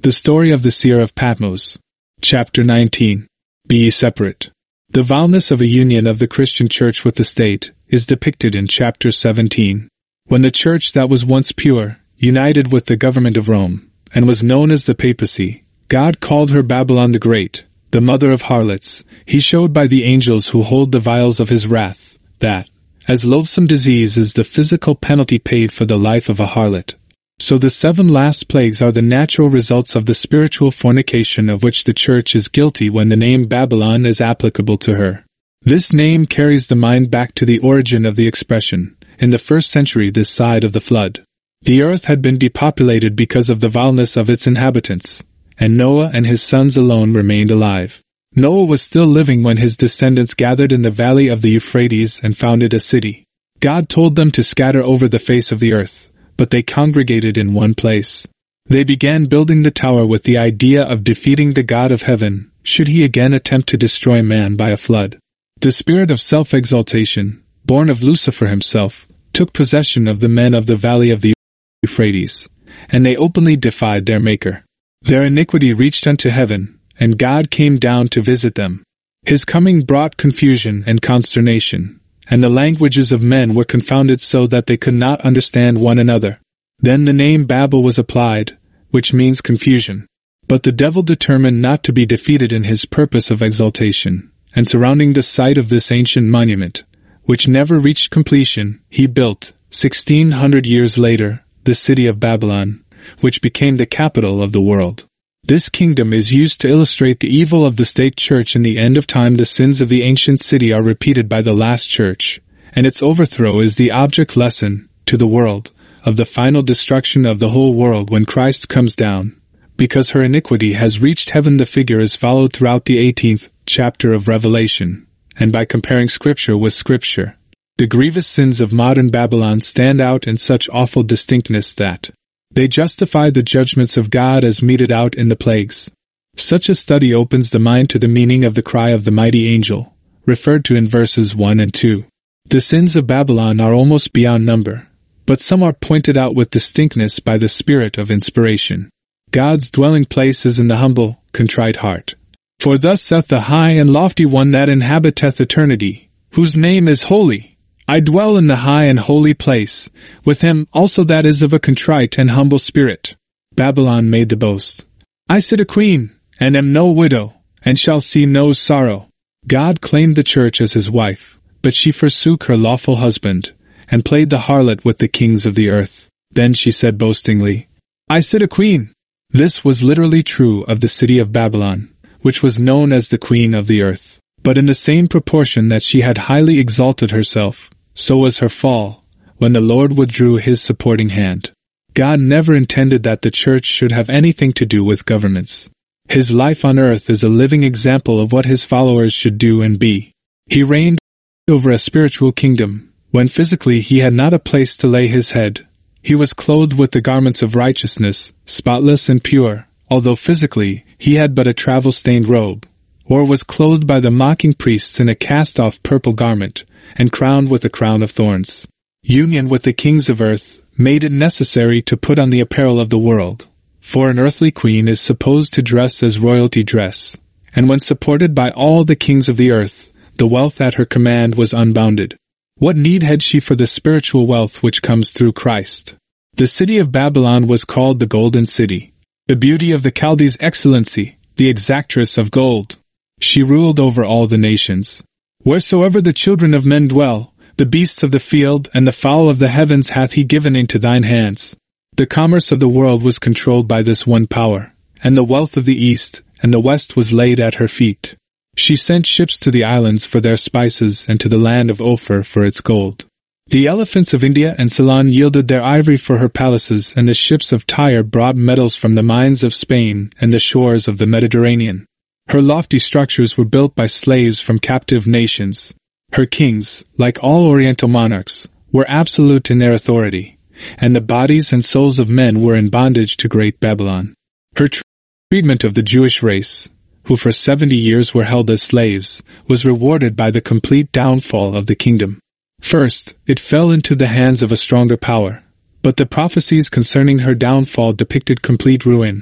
The story of the seer of Patmos. Chapter 19. Be ye separate. The vileness of a union of the Christian church with the state is depicted in chapter 17. When the church that was once pure, united with the government of Rome, and was known as the papacy, God called her Babylon the Great, the mother of harlots. He showed by the angels who hold the vials of his wrath, that, as loathsome disease is the physical penalty paid for the life of a harlot, so the 7 last plagues are the natural results of the spiritual fornication of which the church is guilty when the name Babylon is applicable to her. This name carries the mind back to the origin of the expression, in the 1st century this side of the flood. The earth had been depopulated because of the vileness of its inhabitants, and Noah and his sons alone remained alive. Noah was still living when his descendants gathered in the valley of the Euphrates and founded a city. God told them to scatter over the face of the earth, but they congregated in one place. They began building the tower with the idea of defeating the God of heaven, should he again attempt to destroy man by a flood. The spirit of self-exaltation, born of Lucifer himself, took possession of the men of the valley of the Euphrates, and they openly defied their Maker. Their iniquity reached unto heaven, and God came down to visit them. His coming brought confusion and consternation, and the languages of men were confounded so that they could not understand one another. Then the name Babel was applied, which means confusion. But the devil determined not to be defeated in his purpose of exaltation, and surrounding the site of this ancient monument, which never reached completion, he built, 1600 years later, the city of Babylon, which became the capital of the world. This kingdom is used to illustrate the evil of the state church. In the end of time, the sins of the ancient city are repeated by the last church, and its overthrow is the object lesson, to the world, of the final destruction of the whole world when Christ comes down. Because her iniquity has reached heaven, the figure is followed throughout the 18th chapter of Revelation, and by comparing Scripture with Scripture, the grievous sins of modern Babylon stand out in such awful distinctness that they justify the judgments of God as meted out in the plagues. Such a study opens the mind to the meaning of the cry of the mighty angel, referred to in verses 1 and 2. The sins of Babylon are almost beyond number, but some are pointed out with distinctness by the spirit of inspiration. God's dwelling place is in the humble, contrite heart. For thus saith the high and lofty one that inhabiteth eternity, whose name is holy. I dwell in the high and holy place, with him also that is of a contrite and humble spirit. Babylon made the boast. I sit a queen, and am no widow, and shall see no sorrow. God claimed the church as his wife, but she forsook her lawful husband, and played the harlot with the kings of the earth. Then she said boastingly, I sit a queen. This was literally true of the city of Babylon, which was known as the queen of the earth. But in the same proportion that she had highly exalted herself, so was her fall, when the Lord withdrew his supporting hand. God never intended that the church should have anything to do with governments. His life on earth is a living example of what his followers should do and be. He reigned over a spiritual kingdom, when physically he had not a place to lay his head. He was clothed with the garments of righteousness, spotless and pure, although physically he had but a travel-stained robe, or was clothed by the mocking priests in a cast-off purple garment, and crowned with a crown of thorns. Union with the kings of earth made it necessary to put on the apparel of the world, for an earthly queen is supposed to dress as royalty dress, and when supported by all the kings of the earth, the wealth at her command was unbounded. What need had she for the spiritual wealth which comes through Christ? The city of Babylon was called the Golden City, the beauty of the Chaldees' excellency, the exactress of gold. She ruled over all the nations. Wheresoever the children of men dwell, the beasts of the field and the fowl of the heavens hath he given into thine hands. The commerce of the world was controlled by this one power, and the wealth of the east and the west was laid at her feet. She sent ships to the islands for their spices and to the land of Ophir for its gold. The elephants of India and Ceylon yielded their ivory for her palaces, and the ships of Tyre brought metals from the mines of Spain and the shores of the Mediterranean. Her lofty structures were built by slaves from captive nations. Her kings, like all Oriental monarchs, were absolute in their authority, and the bodies and souls of men were in bondage to great Babylon. Her treatment of the Jewish race, who for 70 years were held as slaves, was rewarded by the complete downfall of the kingdom. First, it fell into the hands of a stronger power, but the prophecies concerning her downfall depicted complete ruin,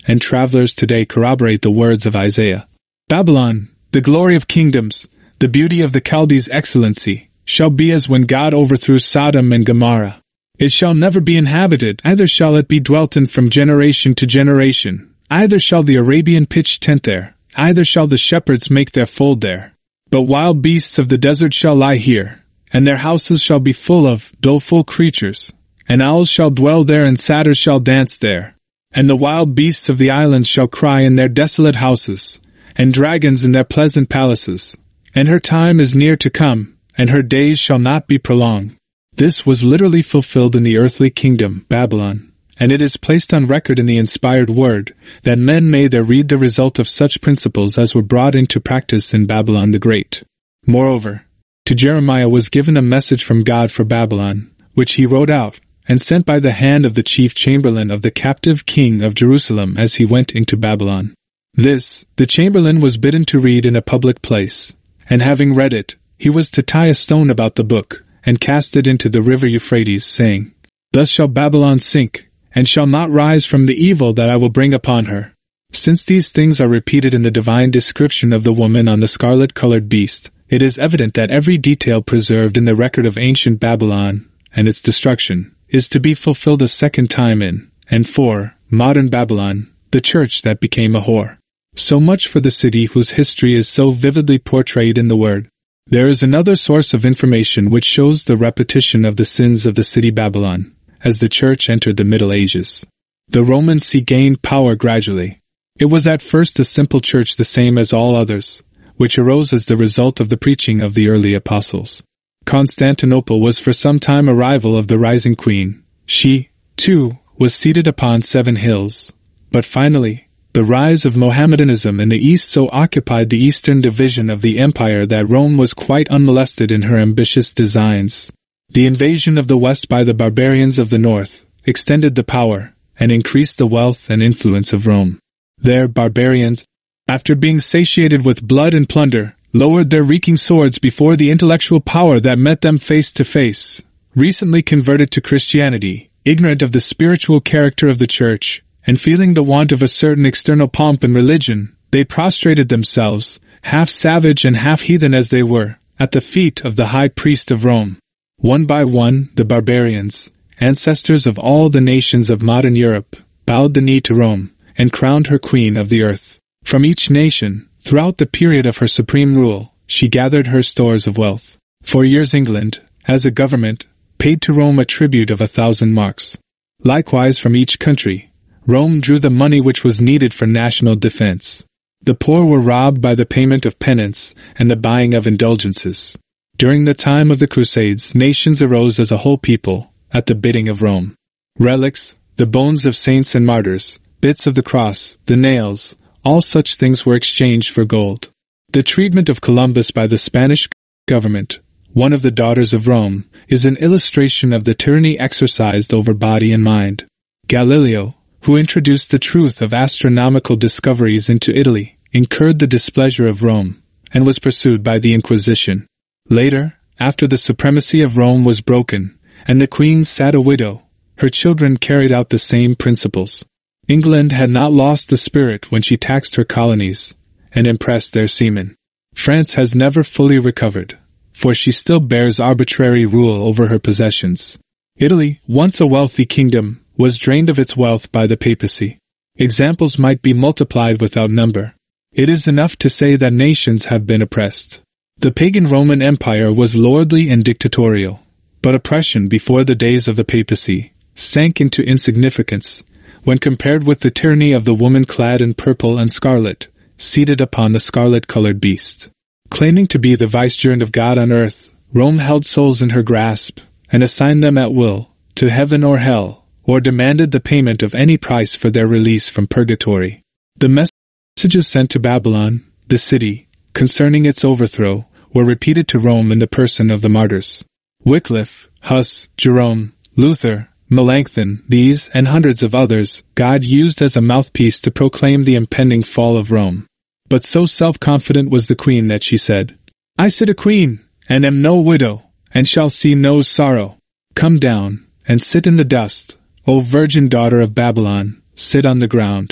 and travelers today corroborate the words of Isaiah. Babylon, the glory of kingdoms, the beauty of the Chaldees' excellency, shall be as when God overthrew Sodom and Gomorrah. It shall never be inhabited, neither shall it be dwelt in from generation to generation. Either shall the Arabian pitch tent there, either shall the shepherds make their fold there. But wild beasts of the desert shall lie here, and their houses shall be full of doleful creatures. And owls shall dwell there, and satyrs shall dance there. And the wild beasts of the islands shall cry in their desolate houses, and dragons in their pleasant palaces. And her time is near to come, and her days shall not be prolonged. This was literally fulfilled in the earthly kingdom, Babylon, and it is placed on record in the inspired word, that men may there read the result of such principles as were brought into practice in Babylon the Great. Moreover, to Jeremiah was given a message from God for Babylon, which he wrote out, and sent by the hand of the chief chamberlain of the captive king of Jerusalem as he went into Babylon. This, the chamberlain was bidden to read in a public place, and having read it, he was to tie a stone about the book, and cast it into the river Euphrates, saying, Thus shall Babylon sink, and shall not rise from the evil that I will bring upon her. Since these things are repeated in the divine description of the woman on the scarlet-colored beast, it is evident that every detail preserved in the record of ancient Babylon, and its destruction, is to be fulfilled a second time in, and for, modern Babylon, the church that became a whore. So much for the city whose history is so vividly portrayed in the Word. There is another source of information which shows the repetition of the sins of the city Babylon, as the church entered the Middle Ages. The Roman see gained power gradually. It was at first a simple church the same as all others, which arose as the result of the preaching of the early apostles. Constantinople was for some time a rival of the rising queen. She, too, was seated upon 7 hills. But finally, the rise of Mohammedanism in the East so occupied the eastern division of the empire that Rome was quite unmolested in her ambitious designs. The invasion of the West by the barbarians of the North extended the power and increased the wealth and influence of Rome. Their barbarians, after being satiated with blood and plunder, lowered their reeking swords before the intellectual power that met them face to face. Recently converted to Christianity, ignorant of the spiritual character of the church, and feeling the want of a certain external pomp and religion, they prostrated themselves, half savage and half heathen as they were, at the feet of the high priest of Rome. One by one, the barbarians, ancestors of all the nations of modern Europe, bowed the knee to Rome, and crowned her queen of the earth. From each nation, throughout the period of her supreme rule, she gathered her stores of wealth. For years England, as a government, paid to Rome a tribute of 1,000 marks. Likewise from each country, Rome drew the money which was needed for national defense. The poor were robbed by the payment of penance and the buying of indulgences. During the time of the Crusades, nations arose as a whole people, at the bidding of Rome. Relics, the bones of saints and martyrs, bits of the cross, the nails, all such things were exchanged for gold. The treatment of Columbus by the Spanish government, one of the daughters of Rome, is an illustration of the tyranny exercised over body and mind. Galileo, who introduced the truth of astronomical discoveries into Italy, incurred the displeasure of Rome, and was pursued by the Inquisition. Later, after the supremacy of Rome was broken, and the queen sat a widow, her children carried out the same principles. England had not lost the spirit when she taxed her colonies, and impressed their seamen. France has never fully recovered, for she still bears arbitrary rule over her possessions. Italy, once a wealthy kingdom, was drained of its wealth by the papacy. Examples might be multiplied without number. It is enough to say that nations have been oppressed. The pagan Roman Empire was lordly and dictatorial, but oppression before the days of the papacy sank into insignificance when compared with the tyranny of the woman clad in purple and scarlet, seated upon the scarlet-colored beast. Claiming to be the vicegerent of God on earth, Rome held souls in her grasp and assigned them at will to heaven or hell, or demanded the payment of any price for their release from purgatory. The messages sent to Babylon, the city, concerning its overthrow, were repeated to Rome in the person of the martyrs. Wycliffe, Huss, Jerome, Luther, Melanchthon, these and hundreds of others, God used as a mouthpiece to proclaim the impending fall of Rome. But so self-confident was the queen that she said, "I sit a queen, and am no widow, and shall see no sorrow. Come down, and sit in the dust, O virgin daughter of Babylon, sit on the ground."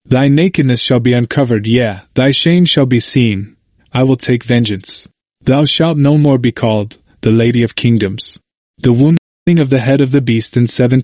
Thy nakedness shall be uncovered, yea, thy shame shall be seen. I will take vengeance. Thou shalt no more be called the Lady of Kingdoms. The wounding of the head of the beast in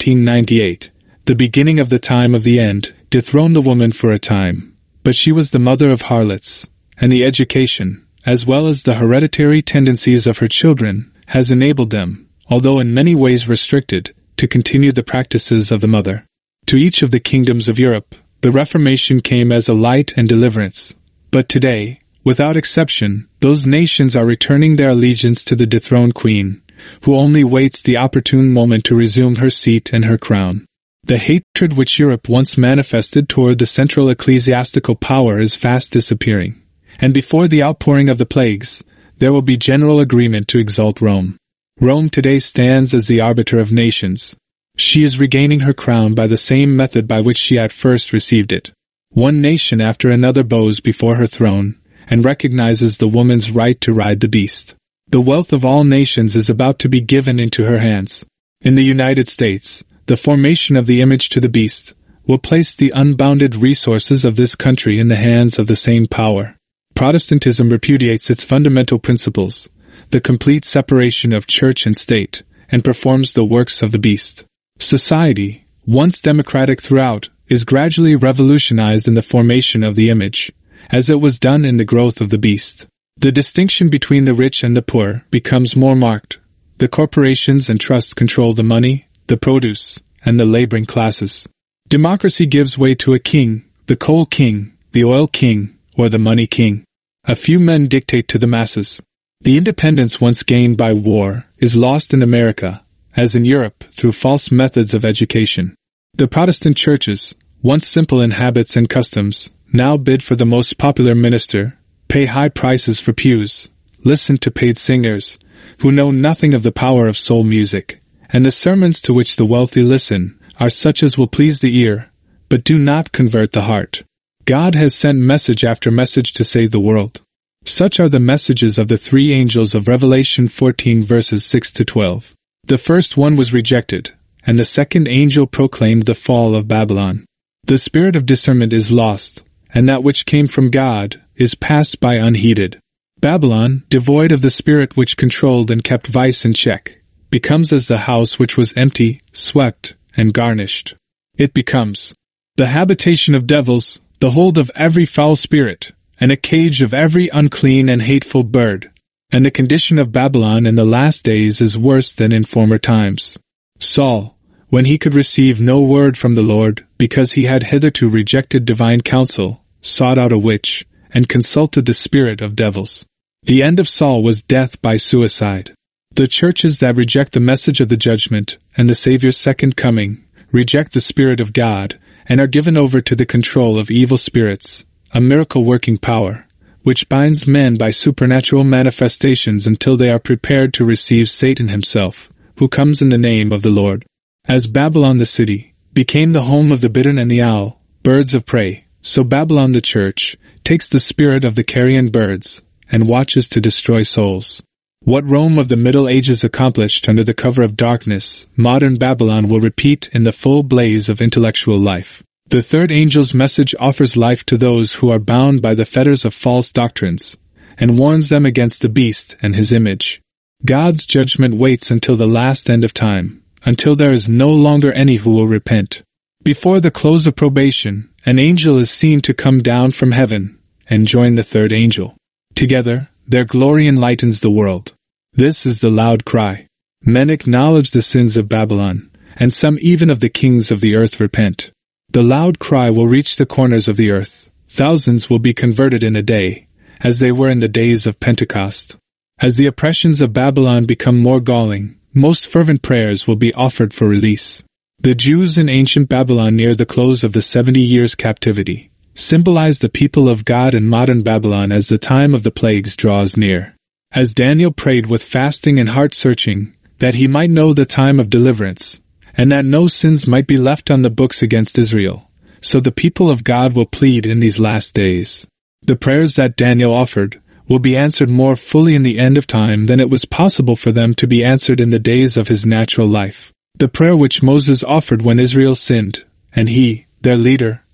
1798, the beginning of the time of the end, dethroned the woman for a time, but she was the mother of harlots, and the education, as well as the hereditary tendencies of her children, has enabled them, although in many ways restricted, to continue the practices of the mother. To each of the kingdoms of Europe, the Reformation came as a light and deliverance. But today, without exception, those nations are returning their allegiance to the dethroned queen, who only waits the opportune moment to resume her seat and her crown. The hatred which Europe once manifested toward the central ecclesiastical power is fast disappearing, and before the outpouring of the plagues, there will be general agreement to exalt Rome. Rome today stands as the arbiter of nations. She is regaining her crown by the same method by which she at first received it. One nation after another bows before her throne, and recognizes the woman's right to ride the beast. The wealth of all nations is about to be given into her hands. In the United States, the formation of the image to the beast will place the unbounded resources of this country in the hands of the same power. Protestantism repudiates its fundamental principles, the complete separation of church and state, and performs the works of the beast. Society, once democratic throughout, is gradually revolutionized in the formation of the image, as it was done in the growth of the beast. The distinction between the rich and the poor becomes more marked. The corporations and trusts control the money, the produce, and the laboring classes. Democracy gives way to a king, the coal king, the oil king, or the money king. A few men dictate to the masses. The independence once gained by war is lost in America, as in Europe, through false methods of education. The Protestant churches, once simple in habits and customs, now bid for the most popular minister, pay high prices for pews, listen to paid singers, who know nothing of the power of soul music, and the sermons to which the wealthy listen are such as will please the ear, but do not convert the heart. God has sent message after message to save the world. Such are the messages of the three angels of Revelation 14 verses 6 to 12. The first one was rejected, and the second angel proclaimed the fall of Babylon. The spirit of discernment is lost, and that which came from God is passed by unheeded. Babylon, devoid of the spirit which controlled and kept vice in check, becomes as the house which was empty, swept, and garnished. It becomes the habitation of devils, the hold of every foul spirit, and a cage of every unclean and hateful bird. And the condition of Babylon in the last days is worse than in former times. Saul, when he could receive no word from the Lord, because he had hitherto rejected divine counsel, sought out a witch, and consulted the spirit of devils. The end of Saul was death by suicide. The churches that reject the message of the judgment and the Savior's second coming reject the Spirit of God and are given over to the control of evil spirits, a miracle-working power, which binds men by supernatural manifestations until they are prepared to receive Satan himself, who comes in the name of the Lord. As Babylon the city became the home of the bittern and the owl, birds of prey, so Babylon the church takes the spirit of the carrion birds and watches to destroy souls. What Rome of the Middle Ages accomplished under the cover of darkness, modern Babylon will repeat in the full blaze of intellectual life. The third angel's message offers life to those who are bound by the fetters of false doctrines, and warns them against the beast and his image. God's judgment waits until the last end of time, until there is no longer any who will repent. Before the close of probation, an angel is seen to come down from heaven and join the third angel. Together, their glory enlightens the world. This is the loud cry. Men acknowledge the sins of Babylon, and some even of the kings of the earth repent. The loud cry will reach the corners of the earth. Thousands will be converted in a day, as they were in the days of Pentecost. As the oppressions of Babylon become more galling, most fervent prayers will be offered for release. The Jews in ancient Babylon near the close of the 70 years' captivity symbolize the people of God in modern Babylon as the time of the plagues draws near. As Daniel prayed with fasting and heart-searching, that he might know the time of deliverance, and that no sins might be left on the books against Israel, so the people of God will plead in these last days. The prayers that Daniel offered will be answered more fully in the end of time than it was possible for them to be answered in the days of his natural life. The prayer which Moses offered when Israel sinned, and he, their leader,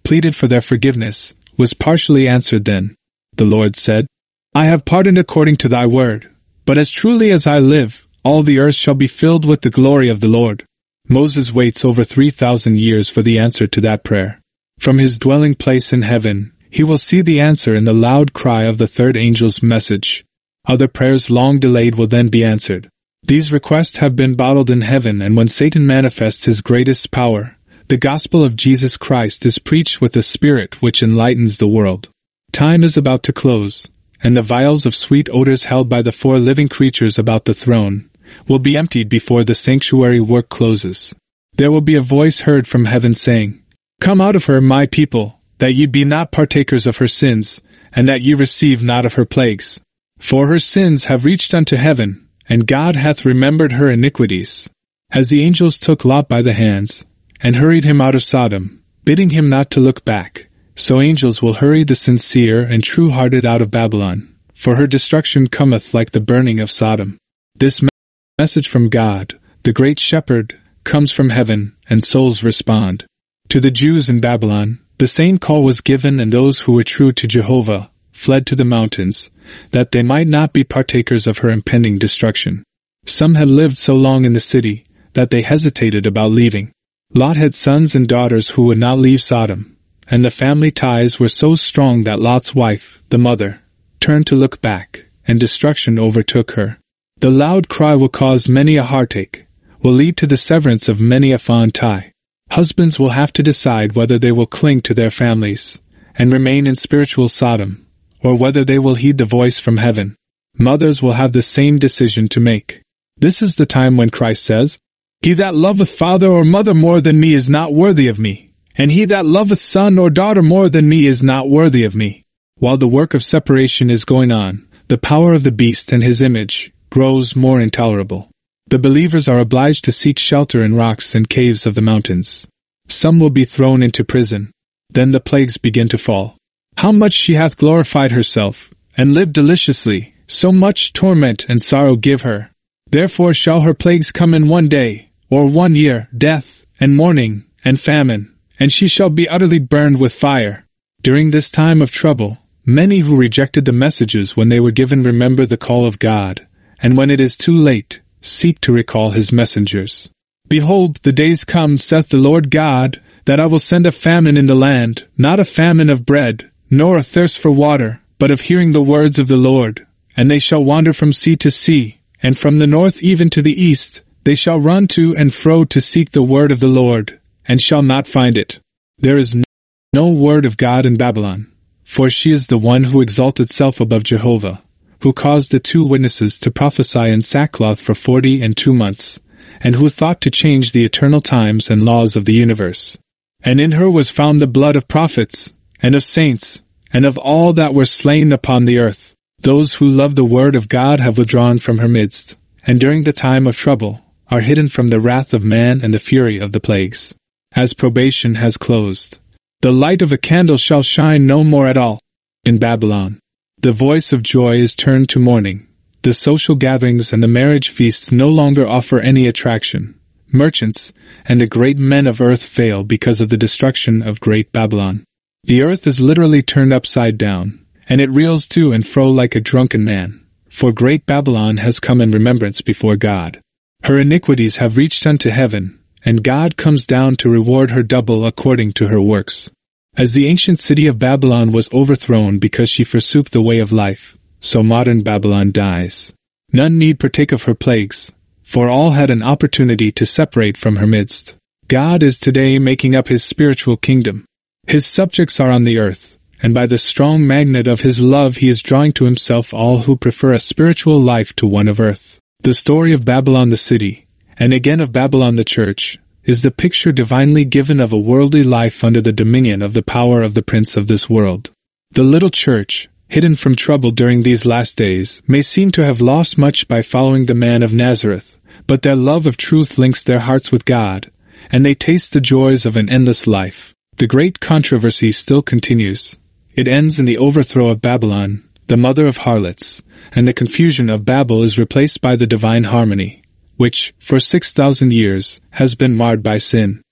pleaded for their forgiveness, was partially answered then. The Lord said, I have pardoned according to thy word, but as truly as I live, all the earth shall be filled with the glory of the Lord. Moses waits over 3,000 years for the answer to that prayer. From his dwelling place in heaven, he will see the answer in the loud cry of the third angel's message. Other prayers long delayed will then be answered. These requests have been bottled in heaven, and when Satan manifests his greatest power, the gospel of Jesus Christ is preached with a spirit which enlightens the world. Time is about to close, and the vials of sweet odors held by the 4 living creatures about the throne will be emptied before the sanctuary work closes. There will be a voice heard from heaven saying, Come out of her, my people, that ye be not partakers of her sins, and that ye receive not of her plagues. For her sins have reached unto heaven, and God hath remembered her iniquities. As the angels took Lot by the hands, and hurried him out of Sodom, bidding him not to look back, so angels will hurry the sincere and true-hearted out of Babylon, for her destruction cometh like the burning of Sodom. This message from God, the great shepherd, comes from heaven, and souls respond. To the Jews in Babylon, the same call was given, and those who were true to Jehovah fled to the mountains, that they might not be partakers of her impending destruction. Some had lived so long in the city that they hesitated about leaving. Lot had sons and daughters who would not leave Sodom, and the family ties were so strong that Lot's wife, the mother, turned to look back, and destruction overtook her. The loud cry will cause many a heartache, will lead to the severance of many a fond tie. Husbands will have to decide whether they will cling to their families and remain in spiritual Sodom, or whether they will heed the voice from heaven. Mothers will have the same decision to make. This is the time when Christ says, He that loveth father or mother more than me is not worthy of me, and he that loveth son or daughter more than me is not worthy of me. While the work of separation is going on, the power of the beast and his image grows more intolerable. The believers are obliged to seek shelter in rocks and caves of the mountains. Some will be thrown into prison. Then the plagues begin to fall. How much she hath glorified herself, and lived deliciously, so much torment and sorrow give her. Therefore shall her plagues come in 1 day, or 1 year, death, and mourning, and famine, and she shall be utterly burned with fire. During this time of trouble, many who rejected the messages when they were given remember the call of God, and when it is too late, seek to recall his messengers. Behold, the days come, saith the Lord God, that I will send a famine in the land, not a famine of bread, nor a thirst for water, but of hearing the words of the Lord. And they shall wander from sea to sea, and from the north even to the east. They shall run to and fro to seek the word of the Lord, and shall not find it. There is no word of God in Babylon, for she is the one who exalted self above Jehovah, who caused the 2 witnesses to prophesy in sackcloth for 42 months, and who thought to change the eternal times and laws of the universe. And in her was found the blood of prophets, and of saints, and of all that were slain upon the earth. Those who love the word of God have withdrawn from her midst, and during the time of trouble are hidden from the wrath of man and the fury of the plagues. As probation has closed, the light of a candle shall shine no more at all. In Babylon, the voice of joy is turned to mourning. The social gatherings and the marriage feasts no longer offer any attraction. Merchants and the great men of earth fail because of the destruction of great Babylon. The earth is literally turned upside down, and it reels to and fro like a drunken man, for great Babylon has come in remembrance before God. Her iniquities have reached unto heaven, and God comes down to reward her double according to her works. As the ancient city of Babylon was overthrown because she forsook the way of life, so modern Babylon dies. None need partake of her plagues, for all had an opportunity to separate from her midst. God is today making up his spiritual kingdom. His subjects are on the earth, and by the strong magnet of his love he is drawing to himself all who prefer a spiritual life to one of earth. The story of Babylon the city, and again of Babylon the church, is the picture divinely given of a worldly life under the dominion of the power of the prince of this world. The little church, hidden from trouble during these last days, may seem to have lost much by following the man of Nazareth, but their love of truth links their hearts with God, and they taste the joys of an endless life. The great controversy still continues. It ends in the overthrow of Babylon, the mother of harlots, and the confusion of Babel is replaced by the divine harmony, which, for 6,000 years, has been marred by sin.